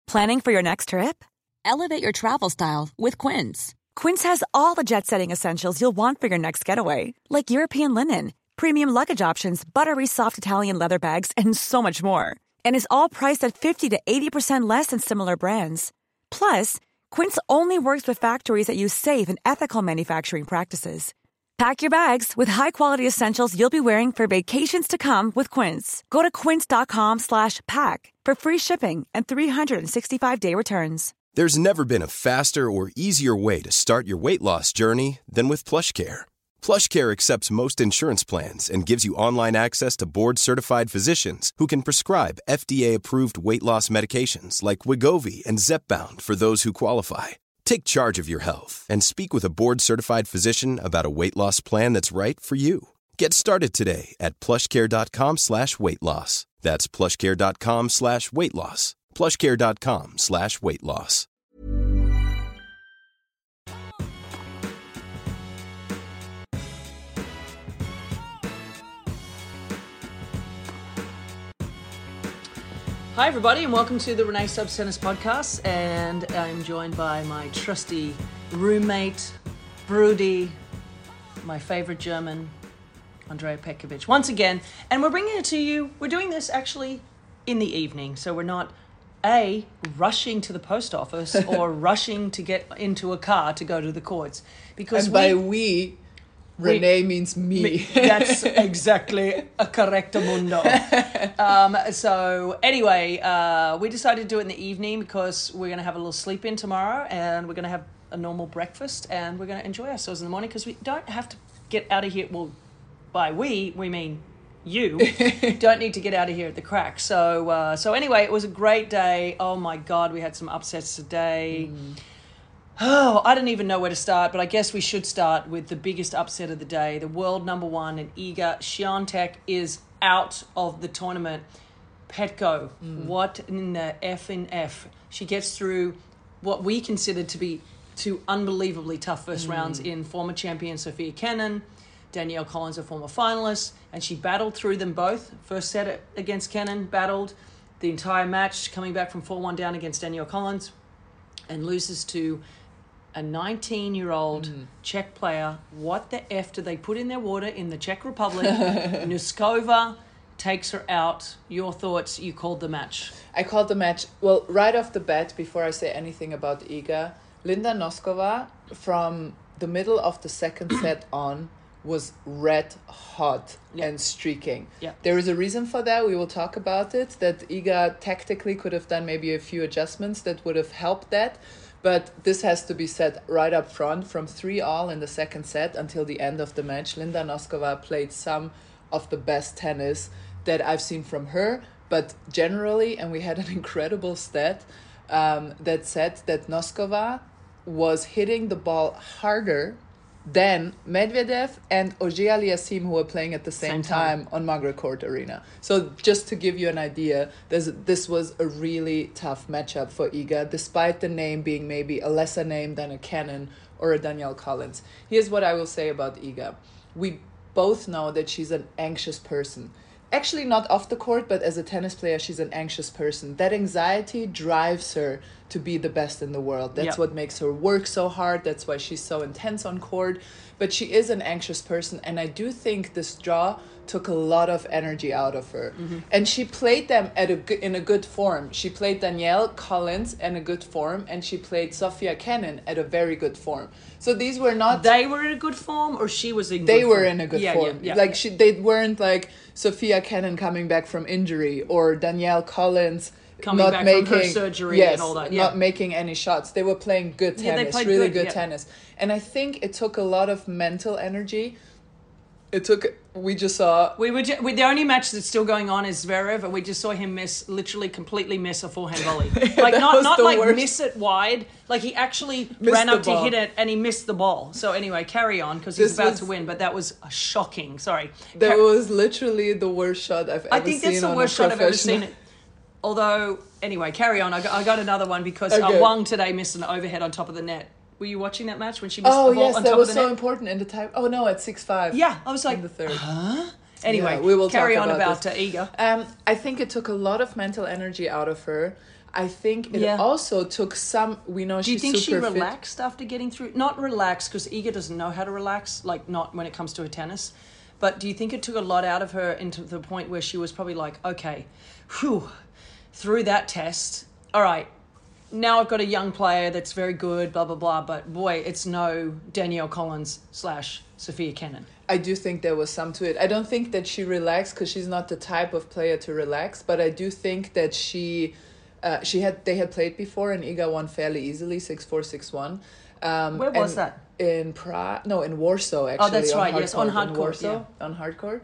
Planning for your next trip? Elevate your travel style with Quince. Quince has all the jet-setting essentials you'll want for your next getaway, like European linen, premium luggage options, buttery soft Italian leather bags, and so much more. And is all priced at 50 to 80% less than similar brands. Plus, Quince only works with factories that use safe and ethical manufacturing practices. Pack your bags with high-quality essentials you'll be wearing for vacations to come with Quince. Go to quince.com/pack for free shipping and 365-day returns. There's never been a faster or easier way to start your weight loss journey than with PlushCare. PlushCare accepts most insurance plans and gives you online access to board-certified physicians who can prescribe FDA-approved weight loss medications like Wegovy and Zepbound for those who qualify. Take charge of your health and speak with a board-certified physician about a weight loss plan that's right for you. Get started today at plushcare.com/weight loss. That's plushcare.com/weight loss. plushcare.com/weight loss. Hi everybody and welcome to the Renee Stubbs Tennis Podcast, and I'm joined by my trusty roommate, Broody, my favourite German, Andrea Petkovic, once again, and we're bringing it to you. We're doing this actually in the evening, so we're not rushing to the post office or rushing to get into a car to go to the courts, because Renee means me. That's exactly a correcto mundo. So anyway, we decided to do it in the evening because we're going to have a little sleep in tomorrow, and we're going to have a normal breakfast, and we're going to enjoy ourselves in the morning because we don't have to get out of here. Well, by we mean you don't need to get out of here at the crack. So anyway, it was a great day. Oh my God, we had some upsets today. Oh, I don't even know where to start, but I guess we should start with the biggest upset of the day. The world number one in Iga Świątek is out of the tournament. Petko, what in the F? She gets through what we considered to be two unbelievably tough first rounds in former champion Sofia Kenin, Danielle Collins, a former finalist, and she battled through them both. First set against Kenin, battled the entire match, coming back from 4-1 down against Danielle Collins, and loses to a 19-year-old Czech player. What the F do they put in their water in the Czech Republic? Noskova takes her out. Your thoughts? You called the match. I called the match. Well, right off the bat, before I say anything about Iga, Linda Noskova, from the middle of the second set on, was red hot and streaking. There is a reason for that. We will talk about it, that Iga tactically could have done maybe a few adjustments that would have helped that. But this has to be said right up front. From 3-all in the second set until the end of the match, Linda Noskova played some of the best tennis that I've seen from her. But generally, and we had an incredible stat that said that Noskova was hitting the ball harder than Medvedev and Auger-Aliassime, who were playing at the same time on Margaret Court Arena. So just to give you an idea, this was a really tough matchup for Iga, despite the name being maybe a lesser name than a Kenin or a Danielle Collins. Here's what I will say about Iga. We both know that she's an anxious person. Actually, not off the court, but as a tennis player, she's an anxious person. That anxiety drives her to be the best in the world. That's what makes her work so hard. That's why she's so intense on court. But she is an anxious person, and I do think this draw took a lot of energy out of her. And she played them in a good form. She played Danielle Collins in a good form, and she played Sofia Kenin at a very good form. So these were not... They were in a good form, or she was in good form? They were in a good form. Like they weren't like Sofia Kenin coming back from injury, or Danielle Collins coming back from her surgery and all that. Not making any shots. They were playing good tennis, really good tennis. And I think it took a lot of mental energy. We just saw... the only match that's still going on is Zverev, and we just saw him completely miss a forehand volley. Like, not like worst. Miss it wide. Like, he actually ran up to hit it, and he missed the ball. So anyway, carry on, because he's about to win, but that was shocking. Sorry. That was literally the worst shot I've ever seen. I think that's the worst shot I've ever seen. Although, anyway, carry on. I got another one, because Wang today missed an overhead on top of the net. Were you watching that match when she missed the ball on top of the net? Oh, yes, that was so important in the time. Oh, no, at 6-5. Yeah, I was like, in the third. Huh? Anyway, we will carry talk on about this. Iga. I think it took a lot of mental energy out of her. I think it also took some. We know Do you think she super fit. relaxed after getting through? Not relaxed, because Iga doesn't know how to relax, like not when it comes to her tennis. But do you think it took a lot out of her into the point where she was probably like, okay, whew, through that test, all right, now I've got a young player that's very good, blah, blah, blah. But boy, it's no Danielle Collins / Sophia Kenin. I do think there was some to it. I don't think that she relaxed because she's not the type of player to relax. But I do think that they had played before and Iga won fairly easily, 6-4, 6-1. Where was that? In Prague, no, in Warsaw actually. Oh, that's right. Yes, on hard court. Warsaw, on hard court,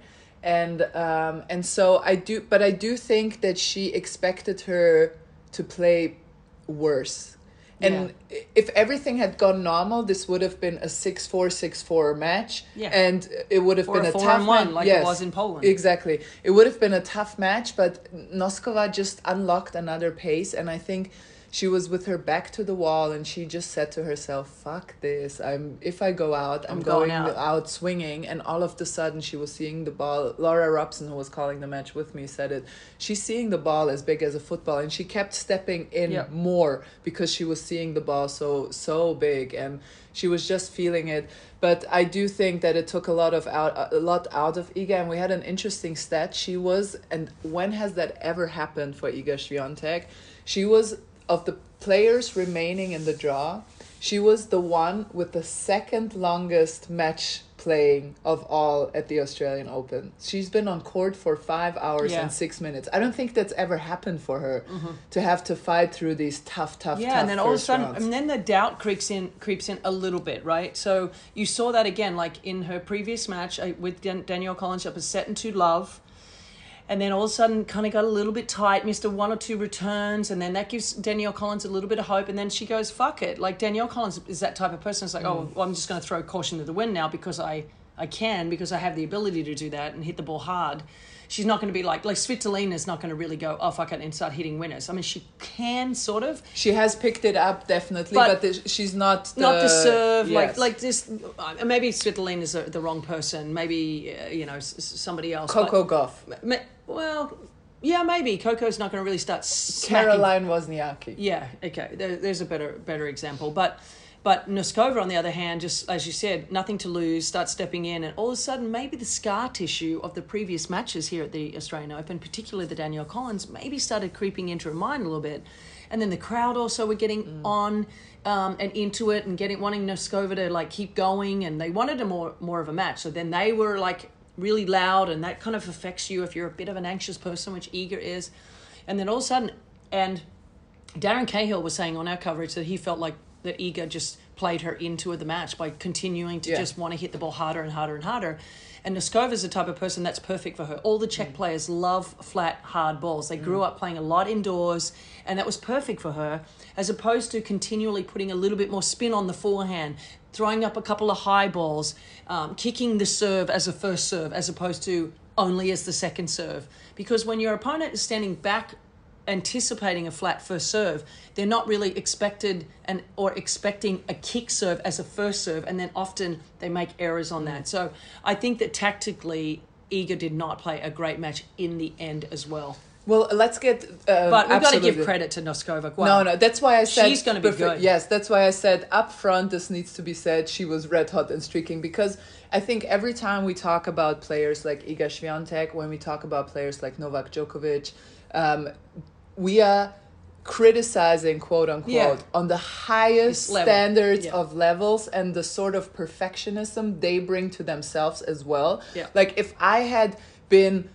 and so I do think that she expected her to play worse, and if everything had gone normal, this would have been a 6-4, 6-4 match, and it would have been a tough 4-1 like it was in Poland. Exactly, it would have been a tough match, but Noskova just unlocked another pace, and I think she was with her back to the wall and she just said to herself, fuck this. If I go out, I'm going out swinging. And all of a sudden she was seeing the ball. Laura Robson, who was calling the match with me, said it. She's seeing the ball as big as a football. And she kept stepping in more because she was seeing the ball so big. And she was just feeling it. But I do think that it took a lot out of Iga. And we had an interesting stat. She was, and when has that ever happened for Iga Swiatek? She was, of the players remaining in the draw, she was the one with the second longest match playing of all at the Australian Open. She's been on court for 5 hours and 6 minutes. I don't think that's ever happened for her to have to fight through these tough and then all of a sudden, rounds. and then the doubt creeps in a little bit, right? So you saw that again, like in her previous match with Danielle Collins, up a 7-2 love. And then all of a sudden kind of got a little bit tight, missed 1 or 2 returns. And then that gives Danielle Collins a little bit of hope. And then she goes, fuck it. Like Danielle Collins is that type of person. It's like, oh, well, I'm just going to throw caution to the wind now because I have the ability to do that and hit the ball hard. She's not going to be like Svitolina's not going to really go, oh, fuck it, and start hitting winners. I mean, she can sort of. She has picked it up, definitely, but she's not the serve. Yes. Like this, maybe Svitolina's the wrong person. Maybe, somebody else. Coco Gauff. Well, yeah, maybe. Coco's not going to really start smacking. Caroline Wozniacki. Yeah, okay. There's a better example. But Noskova, on the other hand, just as you said, nothing to lose, starts stepping in, and all of a sudden, maybe the scar tissue of the previous matches here at the Australian Open, particularly the Danielle Collins, maybe started creeping into her mind a little bit. And then the crowd also were getting on and into it and wanting Noskova to like keep going, and they wanted a more of a match. So then they were like really loud, and that kind of affects you if you're a bit of an anxious person, which Iga is. And then all of a sudden, and Darren Cahill was saying on our coverage that he felt like that Iga just played her into the match by continuing to just want to hit the ball harder and harder and harder. And Noskova's the type of person that's perfect for her. All the Czech players love flat, hard balls. They grew up playing a lot indoors, and that was perfect for her, as opposed to continually putting a little bit more spin on the forehand, throwing up a couple of high balls, kicking the serve as a first serve, as opposed to only as the second serve. Because when your opponent is standing back anticipating a flat first serve, they're not really expecting a kick serve as a first serve, and then often they make errors on that. So I think that tactically Iga did not play a great match in the end as well. Well, let's get. But we've got to give credit to Noskova. Well, no, that's why I said she's going to be good. Yes, that's why I said up front. This needs to be said. She was red hot and streaking, because I think every time we talk about players like Iga Swiatek, when we talk about players like Novak Djokovic, we are criticizing, quote unquote, on the highest standards of levels and the sort of perfectionism they bring to themselves as well. Yeah. Like if I had been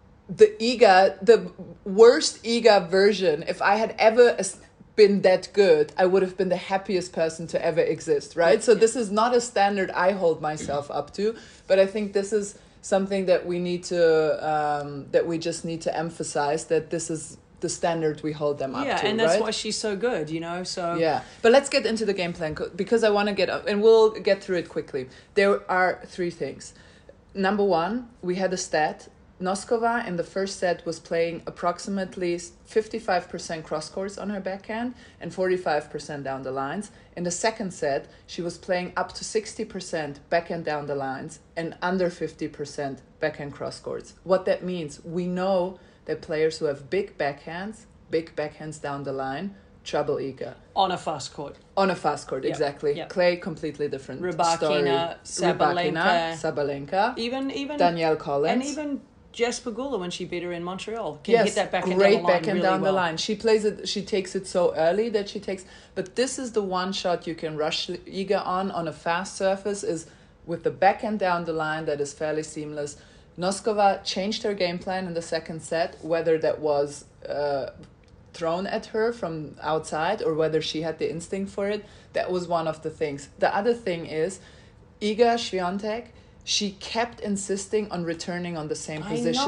the worst Iga version, if I had ever been that good, I would have been the happiest person to ever exist, right? So this is not a standard I hold myself up to, but I think this is something that we need to, that we just need to emphasize, that this is the standard we hold them up to, Yeah, and that's why she's so good, so... Yeah, but let's get into the game plan, because I want to get up, and we'll get through it quickly. There are 3 things. Number 1, we had a stat. Noskova in the first set was playing approximately 55% cross courts on her backhand and 45% down the lines. In the second set, she was playing up to 60% backhand down the lines and under 50% backhand cross courts. What that means, we know that players who have big backhands, big backhands down the line, trouble Iga. On a fast court. On a fast court, exactly. Yep. Clay, completely different Rybakina, Sabalenka. Even Danielle Collins. And even Jess Pegula when she beat her in Montreal. Can hit that backhand great down the line backhand really down the well. line. She plays it. She takes it so early that she takes. But this is the one shot you can rush Iga on a fast surface, is with the backhand down the line that is fairly seamless. Noskova changed her game plan in the second set, whether that was thrown at her from outside or whether she had the instinct for it. That was one of the things. The other thing is Iga Swiatek. She kept insisting on returning on the same position.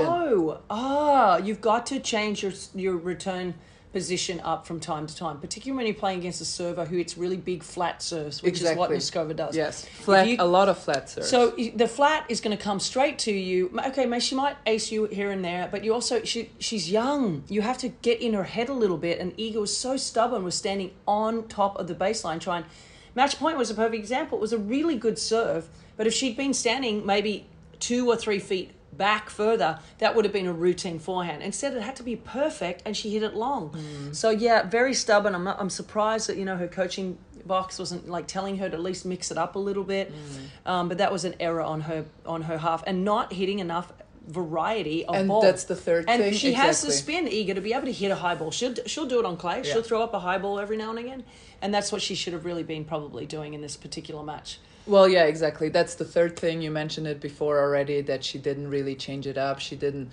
I know. You've got to change your return position up from time to time, particularly when you're playing against a server who hits really big flat serves, which is what Noskova does. Yes, a lot of flat serves. So the flat is going to come straight to you. Okay, she might ace you here and there, but you also she's young. You have to get in her head a little bit, and Iga was so stubborn, was standing on top of the baseline trying. Match point was a perfect example. It was a really good serve, but if she'd been standing maybe 2 or 3 feet back further, that would have been a routine forehand. Instead, it had to be perfect, and she hit it long. So yeah, very stubborn. I'm surprised that her coaching box wasn't like telling her to at least mix it up a little bit. But that was an error on her half, and not hitting enough variety of ball. And that's the third thing. And she has the spin, Iga, to be able to hit a high ball. She'll do it on clay. She'll throw up a high ball every now and again. And that's what she should have really been probably doing in this particular match. Well, yeah, exactly. That's the third thing. You mentioned it before already, that she didn't really change it up. She didn't...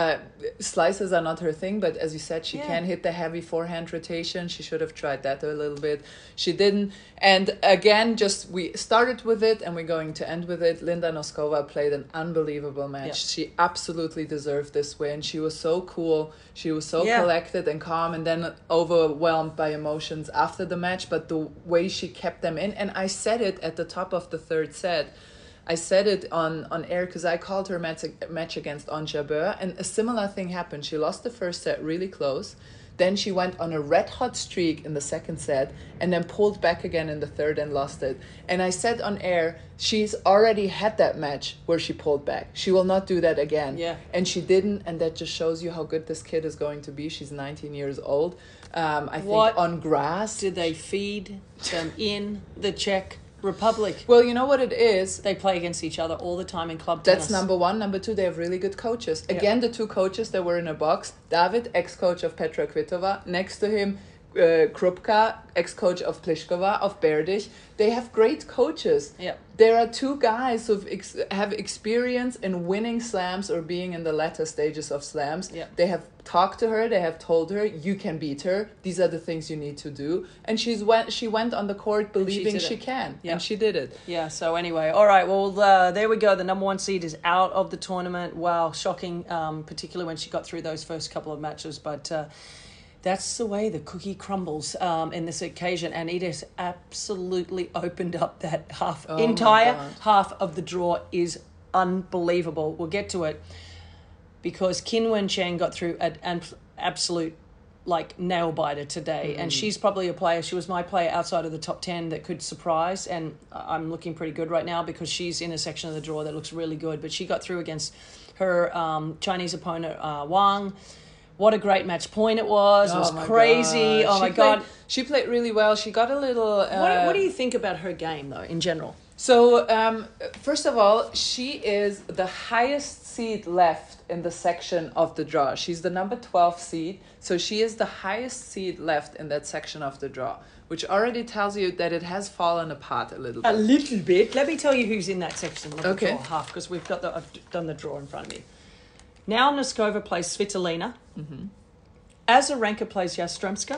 slices are not her thing, but as you said, she can hit the heavy forehand rotation. She should have tried that a little bit. She didn't. And again, we started with it and we're going to end with it. Linda Noskova played an unbelievable match. Yeah. She absolutely deserved this win. She was so cool. She was so collected and calm, and then overwhelmed by emotions after the match. But the way she kept them in, and I said it at the top of the third set. I said it on air because I called her match against Ons Jabeur, and a similar thing happened. She lost the first set really close. Then she went on a red-hot streak in the second set and then pulled back again in the third and lost it. And I said on air, she's already had that match where she pulled back. She will not do that again. Yeah. And she didn't, and that just shows you how good this kid is going to be. She's 19 years old. I think on grass. Did they feed them in the Czech Republic? Well, you know what it is? They play against each other all the time in club tennis. That's number one. Number two, they have really good coaches. Again, the two coaches that were in a box. David, ex-coach of Petra Kvitova. Next to him, Krupka, ex-coach of Pliskova, of Berdych. They have great coaches. Yeah. There are two guys who have experience in winning slams or being in the latter stages of slams. Yeah. They have talked to her. They have told her, you can beat her. These are the things you need to do. And she went on the court believing she can. Yeah. And she did it. Yeah, so anyway. All right, well, there we go. The number one seed is out of the tournament. Wow, shocking, particularly when she got through those first couple of matches. But... that's the way the cookie crumbles in this occasion, and it has absolutely opened up that entire half of the draw is unbelievable. We'll get to it because Qin Wencheng got through an absolute nail biter today, and she's probably a player. She was my player outside of the top 10 that could surprise, and I'm looking pretty good right now because she's in a section of the draw that looks really good. But she got through against her Chinese opponent Wang. What a great match point it was. It was crazy. Oh, my God. She played really well. She got a little... What do you think about her game, though, in general? So, first of all, she is the highest seed left in the section of the draw. She's the number 12 seed. So she is the highest seed left in that section of the draw, which already tells you that it has fallen apart a little bit. A little bit. Let me tell you who's in that section of the draw half, because I've done the draw in front of me. Now Noskova plays Svitolina. Mm-hmm. Azarenka plays Yastremska.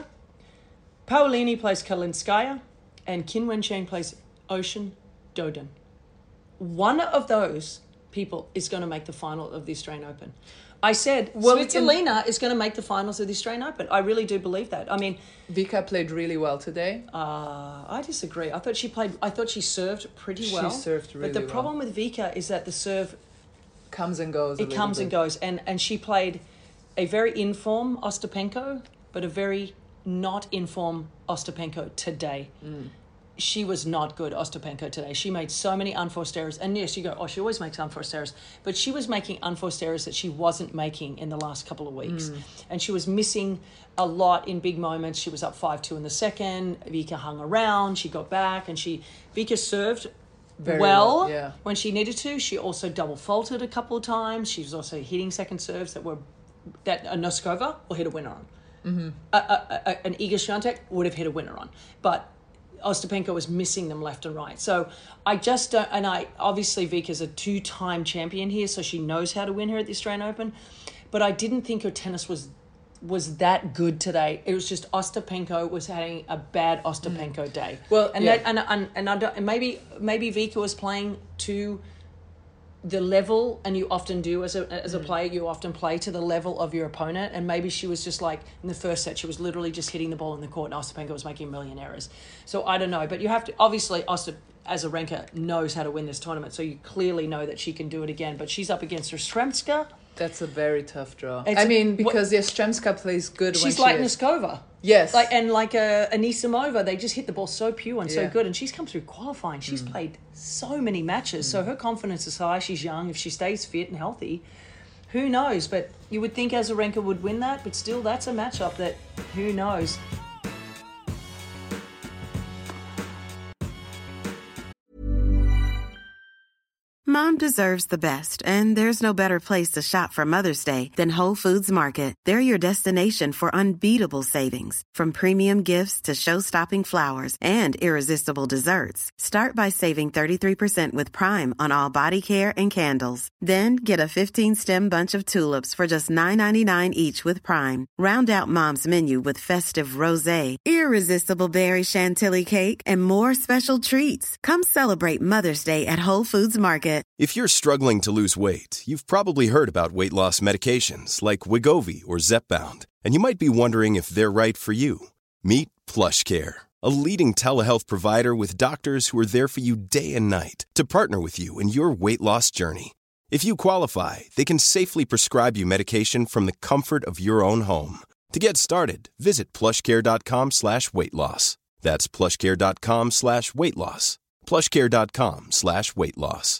Paolini plays Kalinskaya. And Qin Wencheng plays Ocean Dodin. One of those people is going to make the final of the Australian Open. I said Svitolina is going to make the finals of the Australian Open. I really do believe that. I mean, Vika played really well today. I disagree. I thought she served pretty well. She served really well. But the problem with Vika is that the serve comes and goes. It comes and goes, and she played a very in-form Ostapenko, but a very not in-form Ostapenko today. she was not good, Ostapenko, today. She made so many unforced errors. And yes, you go, oh, she always makes unforced errors. But she was making unforced errors that she wasn't making in the last couple of weeks. And she was missing a lot in big moments. She was up 5-2 in the second. Vika hung around. She got back. And Vika served Very well yeah. when she needed to. She also double faulted a couple of times. She was also hitting second serves that a Noskova will hit a winner on. An Iga Swiatek would have hit a winner on. But Ostapenko was missing them left and right. So I just don't, and obviously Vika's a 2-time champion here, so she knows how to win her at the Australian Open. But I didn't think her tennis was that good today. It was just Ostapenko was having a bad Ostapenko day. Well, and yeah. and maybe Vika was playing to the level, and you often do as a player, you often play to the level of your opponent, and maybe she was just like, in the first set, she was literally just hitting the ball in the court, and Ostapenko was making a million errors. So I don't know, but you have to, obviously, Azarenka knows how to win this tournament, so you clearly know that she can do it again, but she's up against Yastremska. That's a very tough draw. Because Yastremska plays good when she's like Noskova. Yes. Like Anisimova, they just hit the ball so pure and so Yeah. good. And she's come through qualifying. She's played so many matches. So her confidence is high. She's young. If she stays fit and healthy, who knows? But you would think Azarenka would win that. But still, that's a matchup that who knows. Mom deserves the best, and there's no better place to shop for Mother's Day than Whole Foods Market. They're your destination for unbeatable savings, from premium gifts to show-stopping flowers and irresistible desserts. Start by saving 33% with Prime on all body care and candles. Then get a 15-stem bunch of tulips for just $9.99 each with Prime. Round out Mom's menu with festive rosé, irresistible berry chantilly cake, and more special treats. Come celebrate Mother's Day at Whole Foods Market. If you're struggling to lose weight, you've probably heard about weight loss medications like Wegovy or Zepbound, and you might be wondering if they're right for you. Meet PlushCare, a leading telehealth provider with doctors who are there for you day and night to partner with you in your weight loss journey. If you qualify, they can safely prescribe you medication from the comfort of your own home. To get started, visit plushcare.com/weight-loss. That's plushcare.com/weight-loss. plushcare.com/weight-loss.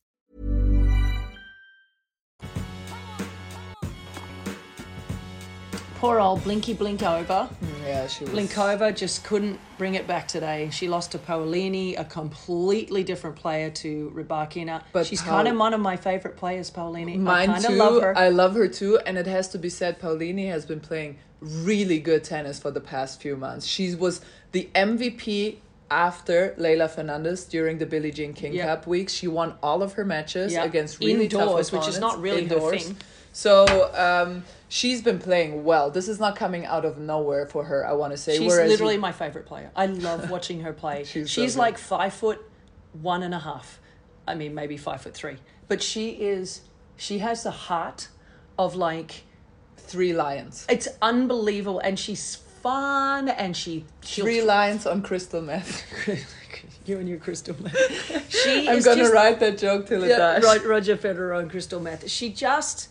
Poor old Blinkova. Yeah, she was. Blinkova just couldn't bring it back today. She lost to Paolini, a completely different player to Rybakina. But she's kind of one of my favorite players, Paolini. Mine I kind too. of love her. I love her too, and it has to be said, Paolini has been playing really good tennis for the past few months. She was the MVP after Leylah Fernandez during the Billie Jean King Cup weeks. She won all of her matches against really indoors, tough opponents. which is not really her thing. So she's been playing well. This is not coming out of nowhere for her, I want to say. She's literally my favorite player. I love watching her play. She's so like 5'1.5". I mean, maybe 5'3". But she has the heart of like 3 lions. It's unbelievable, and she's fun, and she'll 3 lions on crystal meth. You and your crystal meth. I'm going to write that joke till it dies. Roger Federer on crystal meth. She's just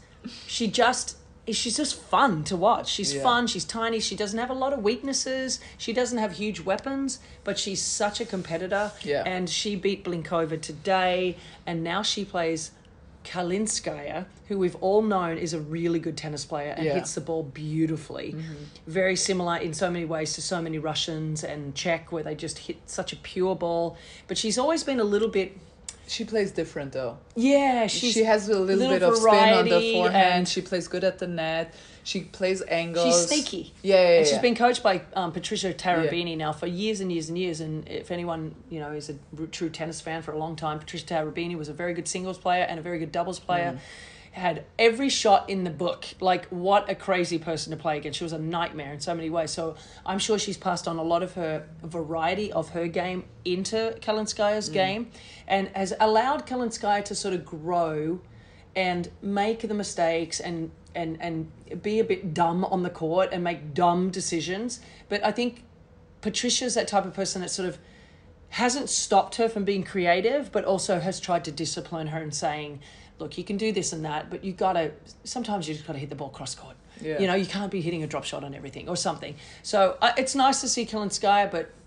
fun to watch. She's fun. She's tiny. She doesn't have a lot of weaknesses. She doesn't have huge weapons, but she's such a competitor. Yeah. And she beat Blinkova today, and now she plays Kalinskaya, who we've all known is a really good tennis player and hits the ball beautifully. Very similar in so many ways to so many Russians and Czech, where they just hit such a pure ball. But she's always been a little bit... She plays different though. Yeah, she has a little bit of spin on the forehand. She plays good at the net. She plays angles. She's sneaky. Yeah. She's been coached by Patricia Tarabini now for years and years and years. And if anyone, is a true tennis fan for a long time, Patricia Tarabini was a very good singles player and a very good doubles player. Had every shot in the book. Like, what a crazy person to play against. She was a nightmare in so many ways. So I'm sure she's passed on a lot of her variety of her game into Kalinskaya's game, and has allowed Kalinskaya to sort of grow and make the mistakes and be a bit dumb on the court and make dumb decisions. But I think Patricia's that type of person that sort of hasn't stopped her from being creative, but also has tried to discipline her and saying, look, you can do this and that, but sometimes you just got to hit the ball cross court. Yeah. You can't be hitting a drop shot on everything or something. So it's nice to see Kalinskaya, but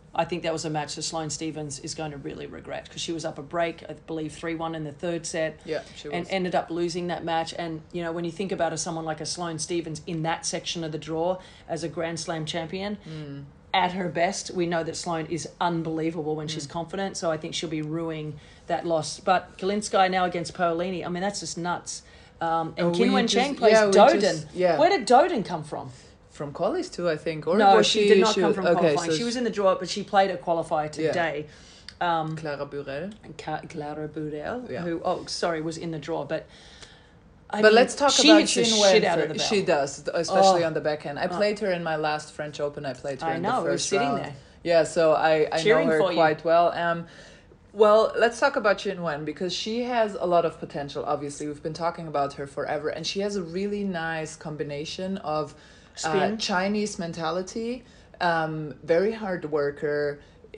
I think that was a match that Sloane Stephens is going to really regret, because she was up a break, I believe 3-1 in the third set. Yeah, she was. And ended up losing that match. And, you know, when you think about someone like a Sloane Stephens in that section of the draw as a Grand Slam champion, at her best, we know that Sloane is unbelievable when she's confident. So I think she'll be ruining that loss. But Kalinskaya now against Paolini, I mean, that's just nuts. And Qin Wencheng plays Doden. Where did Doden come from? From qualies too, I think. Or no, she did not come from qualifying. So she was in the draw, but she played a qualifier today. Clara Burel. Clara Burel, Yeah. who, was in the draw. But let's talk about Qin Wen. out of the bell. She does, especially on the backhand. I played her in my last French Open. I played her in the first round. Sitting there. Yeah, so I know her quite well. Well, let's talk about Qin Wen, because she has a lot of potential, obviously. We've been talking about her forever. And she has a really nice combination of Chinese mentality, very hard worker,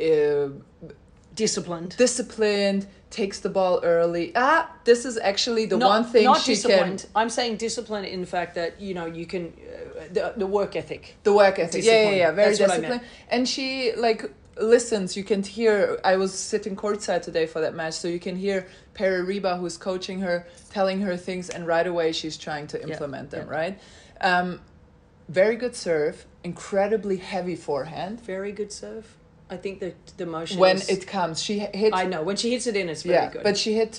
disciplined, takes the ball early. This is actually one thing not she disciplined. can. I'm saying disciplined in the fact that, you know, you can the work ethic. The work ethic. Yeah, very That's disciplined. And she listens. You can hear. I was sitting courtside today for that match, so you can hear Peri Riba, who's coaching her, telling her things, and right away she's trying to implement them. Right. Very good serve, incredibly heavy forehand. Very good serve. I think the motion when it comes, she hits. I know when she hits it in, it's very good. But she hit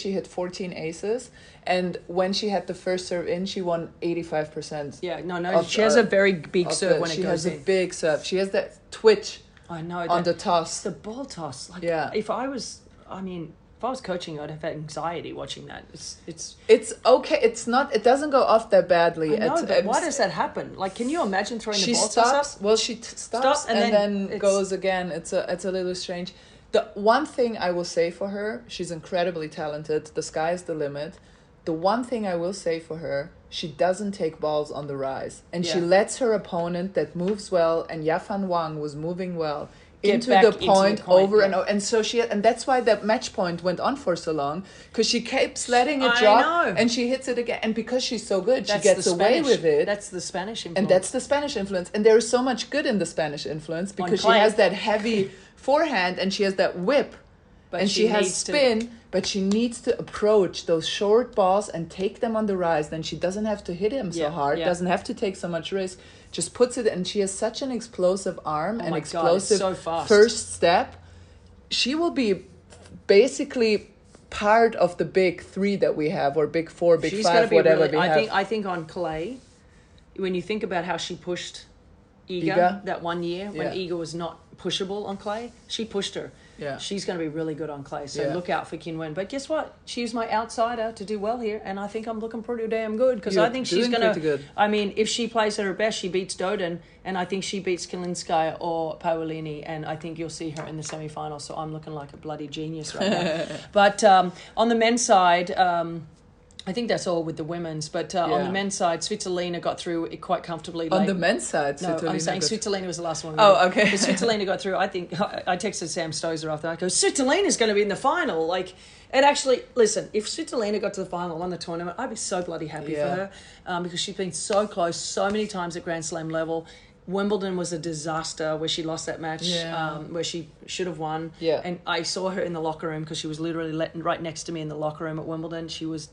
14 aces, and when she had the first serve in, she won 85%. Yeah, she has a very big serve when it goes in. She has a big serve. She has that twitch. I know on the toss, the ball toss. If I was coaching, I'd have anxiety watching that. It's okay. It's not. It doesn't go off that badly. I know, but why does that happen? Can you imagine throwing the ball toss up? Well, she stops and then goes again. It's a little strange. The one thing I will say for her, she's incredibly talented. The sky is the limit. The one thing I will say for her, she doesn't take balls on the rise, and she lets her opponent that moves well, and Yafan Wang was moving well, into the point over and over. And so and that's why that match point went on for so long, because she keeps letting it drop and she hits it again. And because she's so good, she gets away with it. That's the Spanish influence. And that's the Spanish influence. And there is so much good in the Spanish influence, because she has that heavy forehand and she has that whip. And she has spin, but she needs to approach those short balls and take them on the rise. Then she doesn't have to hit him so hard, doesn't have to take so much risk. Just puts it, and she has such an explosive arm and explosive first step. She will be basically part of the big three that we have, or big four, big five, whatever we have. I think on clay, when you think about how she pushed Iga that one year when Iga was not pushable on clay, she pushed her. Yeah. She's going to be really good on clay, so look out for Qin Wen. But guess what? She's my outsider to do well here, and I think I'm looking pretty damn good, because I think she's going to... I mean, if she plays at her best, she beats Doden, and I think she beats Kalinskaya or Paolini, and I think you'll see her in the semi-final, so I'm looking like a bloody genius right now. But on the men's side... I think that's all with the women's, but on the men's side, Svitolina got through it quite comfortably. On the men's side, no, I'm saying Svitolina was the last one. Oh, okay. But Svitolina got through. I think I texted Sam Stosur after that. I go, Svitolina's going to be in the final. It actually, listen, if Svitolina got to the final, won the tournament, I'd be so bloody happy for her, because she's been so close so many times at Grand Slam level. Wimbledon was a disaster where she lost that match, where she should have won. Yeah. And I saw her in the locker room, because she was literally right next to me in the locker room at Wimbledon. She was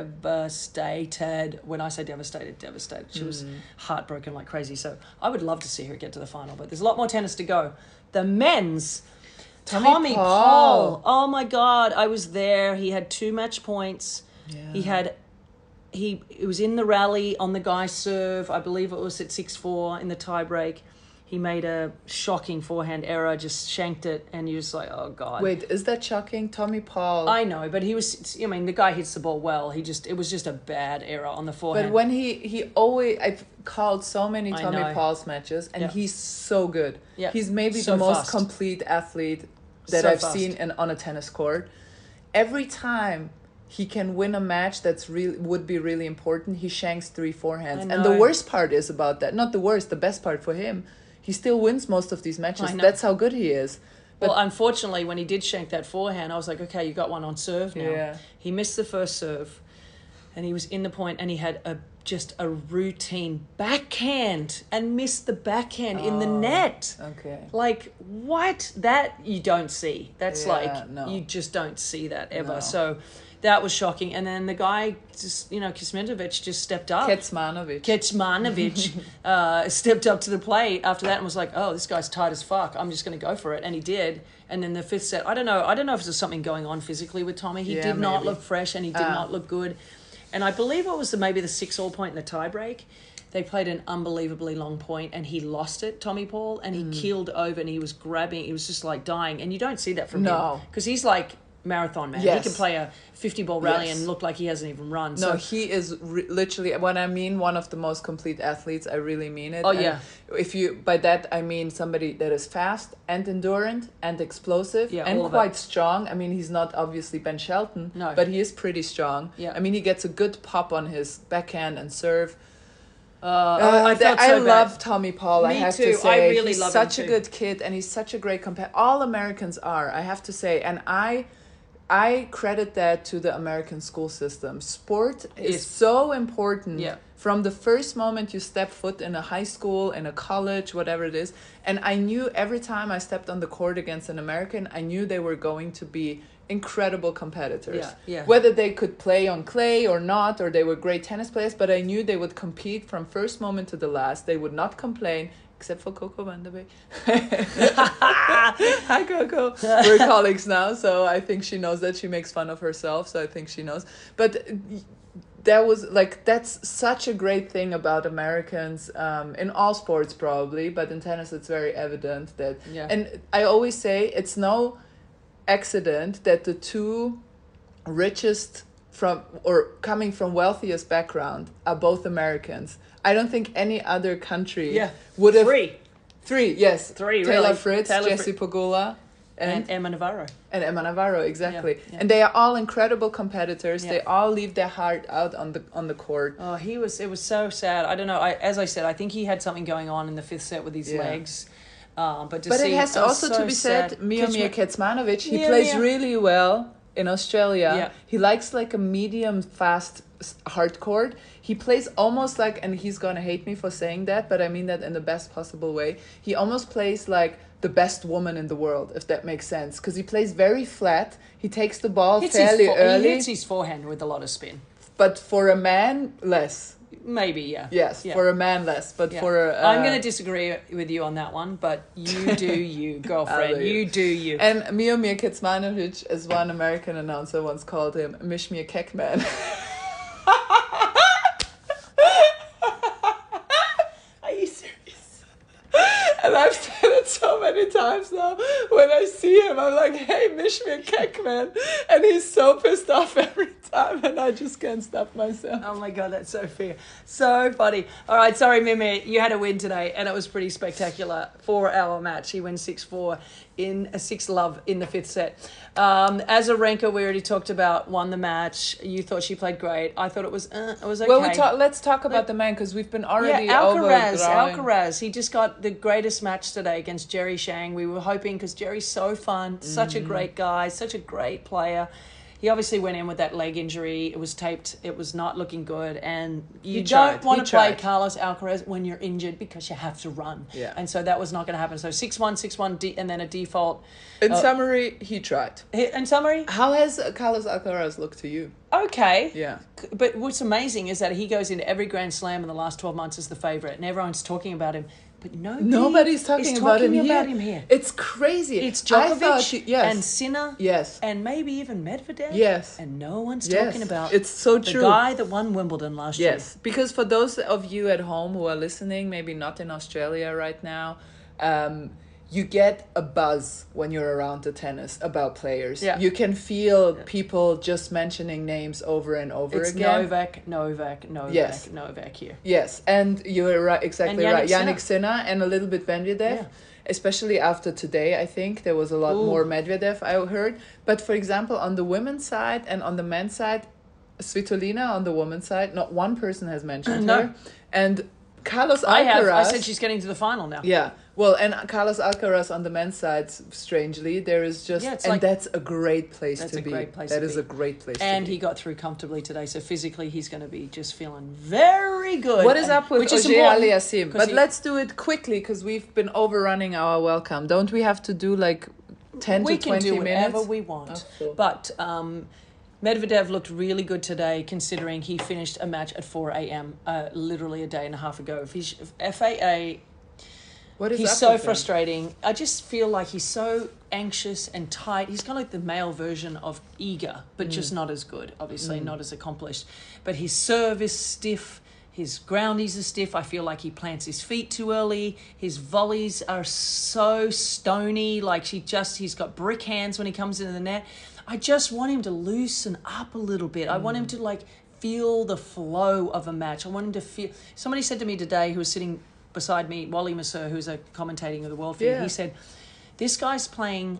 devastated. When I say devastated. She was heartbroken like crazy. So I would love to see her get to the final, but there's a lot more tennis to go. The men's, Tommy Paul. Oh my God, I was there. He had 2 match points. Yeah. He was in the rally on the guy's serve. I believe it was at 6-4 in the tiebreak. He made a shocking forehand error, just shanked it, and you're just like, oh God. Wait, is that shocking? Tommy Paul. I know, but the guy hits the ball well. It was just a bad error on the forehand. But when I've called so many Tommy Paul's matches, and he's so good. Yeah. He's maybe the most complete athlete that I've seen on a tennis court. Every time he can win a match would be really important, he shanks 3 forehands. And the worst part is about that, not the worst, the best part for him, he still wins most of these matches. That's how good he is. But unfortunately, when he did shank that forehand, I was like, okay, you got one on serve now. Yeah. He missed the first serve, and he was in the point, and he had a just a routine backhand and missed the backhand in the net. Okay. Like, what? That you don't see. That's no. you just don't see that ever. No. So that was shocking. And then the guy, just Kecmanovic just stepped up. Kecmanovic Stepped up to the plate after that and was like, oh, this guy's tight as fuck. I'm just going to go for it. And he did. And then the fifth set, I don't know if there's something going on physically with Tommy. He did not look fresh and he did not look good. And I believe it was maybe the 6-all point in the tiebreak. They played an unbelievably long point and he lost it, Tommy Paul, and he keeled over and he was grabbing. He was just like dying. And you don't see that from him. Because he's like marathon man. Yes. He can play a 50-ball rally and look like he hasn't even run. No, he is literally, when I mean one of the most complete athletes, I really mean it. Oh, and yeah. By that, I mean somebody that is fast and endurant and explosive and quite strong. I mean, he's not obviously Ben Shelton, but he is pretty strong. Yeah. I mean, he gets a good pop on his backhand and serve. I love Tommy Paul. Me I have too. to say, I really he's love such him a too. good kid, and he's such a great competitor. All Americans are, I have to say, and I credit that to the American school system. Sport is so important. Yeah. From the first moment you step foot in a high school, in a college, whatever it is. And I knew every time I stepped on the court against an American, I knew they were going to be incredible competitors. Yeah. Whether they could play on clay or not, or they were great tennis players, but I knew they would compete from first moment to the last. They would not complain, except for Coco Van der Beek. Hi, Coco. We're colleagues now, so I think she knows that. She makes fun of herself, so I think she knows. But that's such a great thing about Americans, in all sports probably, but in tennis it's very evident that. Yeah. And I always say it's no accident that the two richest coming from wealthiest background are both Americans. I don't think any other country would have... Three, yes. Three, Taylor really. Fritz, Jessie Pegula. And Emma Navarro. And Emma Navarro, exactly. Yeah. And they are all incredible competitors. Yeah. They all leave their heart out on the court. Oh, it was so sad. I don't know. As I said, I think he had something going on in the fifth set with his legs. But it has also to be said, Miomir Kecmanovic, he plays really well in Australia. Yeah. He likes like a medium fast hard court. He plays almost like, and he's gonna hate me for saying that, but I mean that in the best possible way. He almost plays like the best woman in the world, if that makes sense, because he plays very flat. He takes the ball fairly early. He hits his forehand with a lot of spin. But for a man, less. Maybe, yeah. Yes, for a man less, but for a... I'm going to disagree with you on that one, but you do you, girlfriend. You do you. And Miomir Kecmanovic, as one American announcer once called him, Mishmir Kekman. Are you serious? And I've said it so many times now. When I see him, I'm like, hey, Mishmir Kekman. And he's so pissed off every time, and I just can't stop myself. Oh my God, that's so fair. So funny. All right, sorry, Mimi, you had a win today, and it was pretty spectacular. 4-hour match. He wins 6-4 in a 6-love in the fifth set. Azarenka, we already talked about, won the match. You thought she played great. I thought it was okay. Well, let's talk about the man, because we've been already Alcaraz. He just got the greatest match today against Jerry Shang. We were hoping, because Jerry's so fun, such a great guy, such a great player. He obviously went in with that leg injury. It was taped. It was not looking good. And you don't want to play Carlos Alcaraz when you're injured, because you have to run. Yeah. And so that was not going to happen. So 6-1, 6-1, and then a default. In summary, he tried. In summary? How has Carlos Alcaraz looked to you? Okay. Yeah. But what's amazing is that he goes into every Grand Slam in the last 12 months as the favourite. And everyone's talking about him. But nobody's talking about him here. It's crazy. It's Djokovic and Sinner. Yes. And maybe even Medvedev. Yes. And no one's talking about it's so true. The guy that won Wimbledon last year. Yes. Because for those of you at home who are listening, maybe not in Australia right now, you get a buzz when you're around the tennis about players. Yeah. You can feel people just mentioning names over and over again. Novak here. Yes, and you're right, exactly right. Jannik Sinner and a little bit Medvedev, especially after today. I think there was a lot more Medvedev, I heard. But for example, on the women's side and on the men's side, Svitolina on the women's side, not one person has mentioned her. And Carlos Alcaraz. I have. I said she's getting to the final now. Yeah. Well, and Carlos Alcaraz on the men's side, strangely, there is just... Yeah, it's and like- that's a great place That's to a be. great place That to is be. a great place And to be. he got through comfortably today, so physically he's going to be just feeling very good. What is up with which is Auger important, Aliassime? 'cause But let's do it quickly because we've been overrunning our welcome. Don't we have to do like 10 we to 20 can do whatever minutes? we want. Oh, cool. But Medvedev looked really good today, considering he finished a match at 4 a.m. Literally a day and a half ago. FAA, What is he's up so with him? frustrating. I just feel like he's so anxious and tight. He's kind of like the male version of Iga, but just not as good, obviously, not as accomplished. But his serve is stiff. His groundies are stiff. I feel like he plants his feet too early. His volleys are so stony. Like he's got brick hands when he comes into the net. I just want him to loosen up a little bit. I want him to like feel the flow of a match. I want him to feel... Somebody said to me today, who was sitting beside me, Wally Masur, who's a commentating of the World Feed, he said, this guy's playing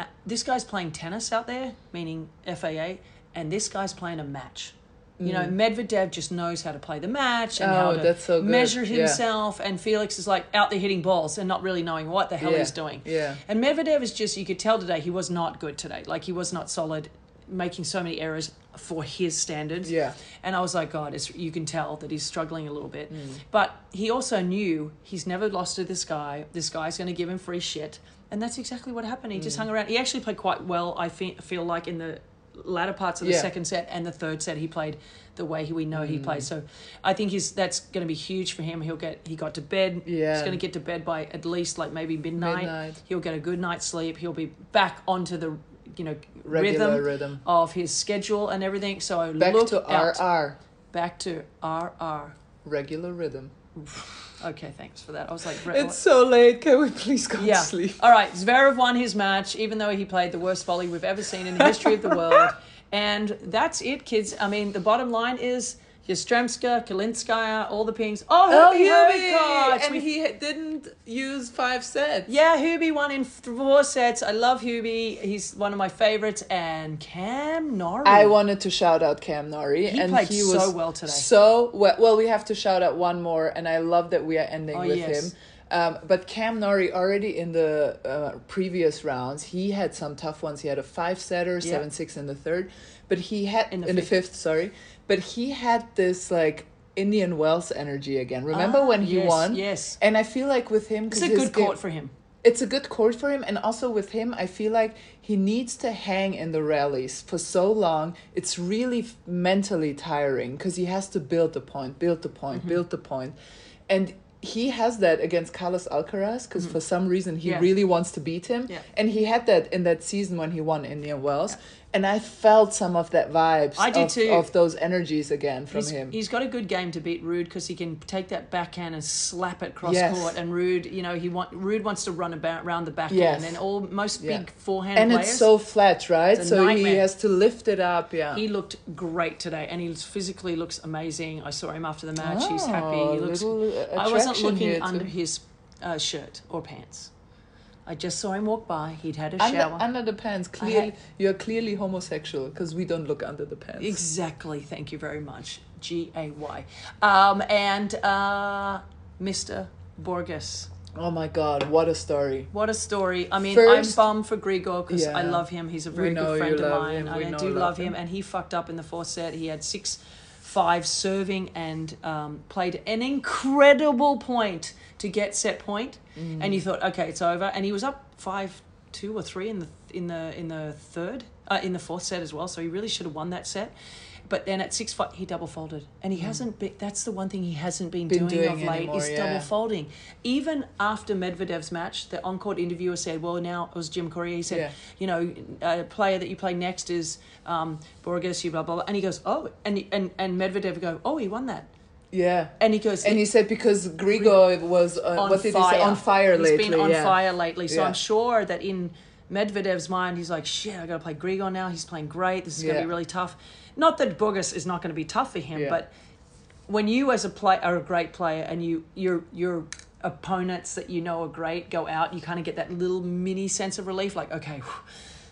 tennis out there, meaning FAA, and this guy's playing a match. You know, Medvedev just knows how to play the match and how to that's so good. measure Yeah. himself, and Felix is like out there hitting balls and not really knowing what the hell he's doing. Yeah. And Medvedev is just, you could tell today he was not good today. Like he was not solid, making so many errors for his standards. Yeah. And I was like, God, you can tell that he's struggling a little bit. But he also knew he's never lost to this guy. This guy's going to give him free shit. And that's exactly what happened. He just hung around. He actually played quite well, I feel like, in the latter parts of the second set and the third set. He played the way we know he plays. So I think that's going to be huge for him. He got to bed. Yeah. He's going to get to bed by at least like maybe midnight. He'll get a good night's sleep. He'll be back onto the Regular rhythm of his schedule and everything. So back look to out. RR. Back to RR. Regular rhythm. Okay, thanks for that. I was like, It's so late. Can we please go to sleep? All right, Zverev won his match, even though he played the worst volley we've ever seen in the history of the world. And that's it, kids. I mean, the bottom line is Yastremska, Kalinskaya, all the pings. Oh, Hubie! And he didn't use 5 sets. Yeah, Hubie won in 4 sets. I love Hubie. He's one of my favorites. And Cam Norrie. I wanted to shout out Cam Norrie. He and played he so was well today. So well. Well, we have to shout out one more, and I love that we are ending with yes. him. But Cam Norrie, already in the previous rounds, he had some tough ones. He had a 5-setter, 7-6 in the third. But he had... In the fifth, sorry. But he had this, like, Indian Wells energy again. Remember when he won? Yes. And I feel like with him... It's a good court for him. It's a good court for him. And also with him, I feel like he needs to hang in the rallies for so long. It's really mentally tiring because he has to build the point. And he has that against Carlos Alcaraz because for some reason he really wants to beat him. Yeah. And he had that in that season when he won Indian Wells. Yeah. And I felt some of that vibes. I did too. Of those energies again from him. He's got a good game to beat Ruud because he can take that backhand and slap it cross court. And Ruud, Ruud wants to run around the backhand. And most big forehand and players. it's so flat, right? It's a so nightmare. he has to lift it up. Yeah. He looked great today, and he physically looks amazing. I saw him after the match. He's happy. He looks. I wasn't looking under his shirt or pants. I just saw him walk by. He'd had a shower. Under the pants. You're clearly homosexual because we don't look under the pants. Exactly. Thank you very much. G-A-Y. And Mr. Borges. Oh my God, what a story. What a story. I mean, First, I'm bummed for Grigor because I love him. He's a very good friend of mine. I do love him. And he fucked up in the 4th set. He had 6-5 serving and played an incredible point to get set point. And you thought, okay, it's over. And he was up 5-2 or 3 in the 4th set as well. So he really should have won that set. But then at 6-5, he double folded. And he hasn't been, that's the one thing he hasn't been doing of late anymore, is double folding. Even after Medvedev's match, the on-court interviewer said, well, now it was Jim Courier. He said, a player that you play next is Borges, blah, blah, blah. And he goes, oh, and Medvedev would go, oh, he won that. Yeah. And he goes... And he said because Grigor was, what did he say? On fire lately. He's been on fire lately. So I'm sure that in Medvedev's mind, he's like, shit, I got to play Grigor now. He's playing great. This is going to be really tough. Not that Borges is not going to be tough for him, but when you as are a great player and your opponents that you know are great go out, you kind of get that little mini sense of relief, like, okay,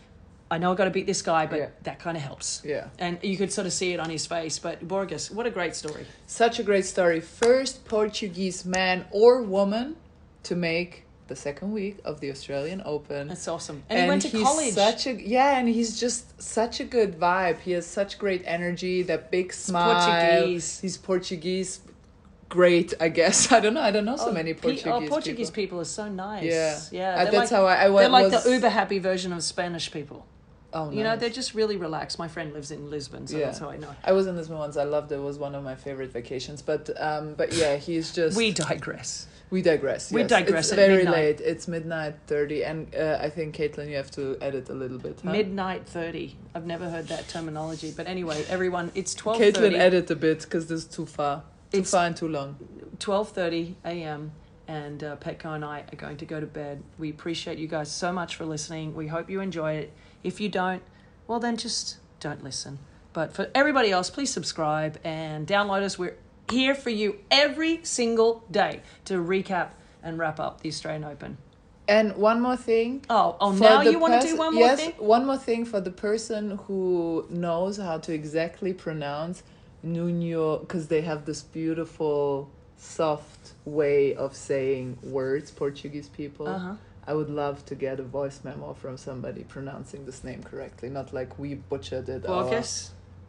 I know I got to beat this guy, but that kind of helps. Yeah. And you could sort of see it on his face. But Borges, what a great story. Such a great story. First Portuguese man or woman to make the second week of the Australian Open. That's awesome. And he went to college. And he's just such a good vibe. He has such great energy, that big smile. Portuguese. He's Portuguese. Great, I guess. I don't know so many Portuguese people are so nice. Yeah. That's how I went. They're like the uber happy version of Spanish people. Oh, nice. You know, they're just really relaxed. My friend lives in Lisbon, so that's how I know. I was in Lisbon once. I loved it. It was one of my favorite vacations. But yeah, he's just... We digress. We digress. We yes. digress. It's very late. It's midnight 30, and I think, Caitlin, you have to edit a little bit. Huh? Midnight 30. I've never heard that terminology, but anyway, everyone, it's 12:30. Caitlin, edit a bit because this is too far. Too far and too long. 12:30 a.m. and Petco and I are going to go to bed. We appreciate you guys so much for listening. We hope you enjoy it. If you don't, well, then just don't listen. But for everybody else, please subscribe and download us. We're here for you every single day to recap and wrap up the Australian Open. And one more thing. Oh, now you want to do one more thing? Yes, one more thing for the person who knows how to exactly pronounce Nuno, because they have this beautiful, soft way of saying words, Portuguese people. Uh-huh. I would love to get a voice memo from somebody pronouncing this name correctly, not like we butchered it. Borges?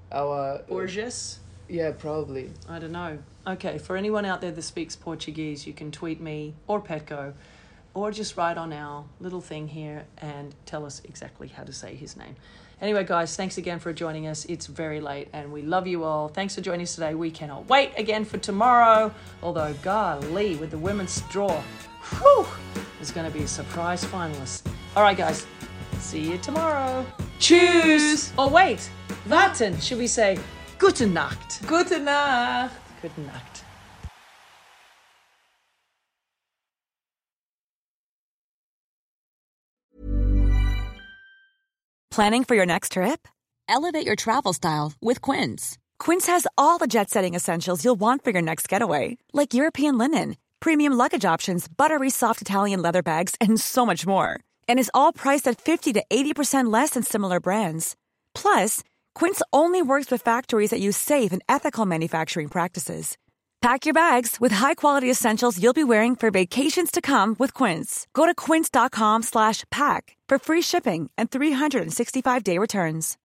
Borges? Yeah, probably. I don't know. Okay, for anyone out there that speaks Portuguese, you can tweet me or Petco, or just write on our little thing here and tell us exactly how to say his name. Anyway, guys, thanks again for joining us. It's very late and we love you all. Thanks for joining us today. We cannot wait again for tomorrow. Although, golly, with the women's draw, there's going to be a surprise finalist. All right, guys, see you tomorrow. Tschüss. Oh, wait, warten. Should we say Gute Nacht? Gute Nacht. Gute Nacht. Planning for your next trip? Elevate your travel style with Quince. Quince has all the jet-setting essentials you'll want for your next getaway, like European linen, premium luggage options, buttery soft Italian leather bags, and so much more. And is all priced at 50 to 80% less than similar brands. Plus, Quince only works with factories that use safe and ethical manufacturing practices. Pack your bags with high-quality essentials you'll be wearing for vacations to come with Quince. Go to quince.com/pack for free shipping and 365-day returns.